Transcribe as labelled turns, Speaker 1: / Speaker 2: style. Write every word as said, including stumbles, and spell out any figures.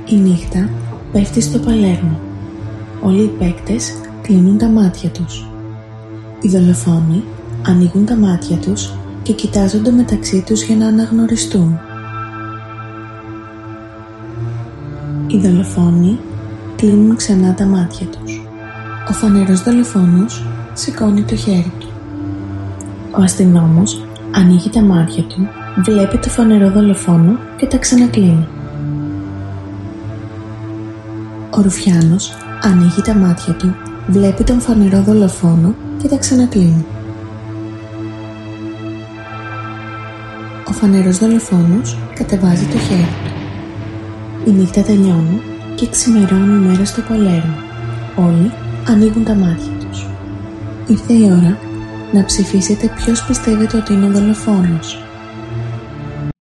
Speaker 1: Η νύχτα πέφτει στο Παλέρμο. Όλοι οι παίκτες κλείνουν τα μάτια τους. Οι δολοφόνοι ανοίγουν τα μάτια τους και κοιτάζονται μεταξύ τους για να αναγνωριστούν. Οι δολοφόνοι κλείνουν ξανά τα μάτια τους. Ο φανερός δολοφόνος σηκώνει το χέρι του. Ο αστυνόμος ανοίγει τα μάτια του, βλέπει το φανερό δολοφόνο και τα ξανακλείνει. Ο Ρουφιάνος ανοίγει τα μάτια του, βλέπει τον φανερό δολοφόνο και τα ξανακλείνει. Ο φανερός δολοφόνος κατεβάζει το χέρι του. Η νύχτα τελειώνει και ξημερώνει η μέρα στο Παλέρμο. Όλοι ανοίγουν τα μάτια τους. Ήρθε η ώρα να ψηφίσετε ποιος πιστεύετε ότι είναι ο δολοφόνος.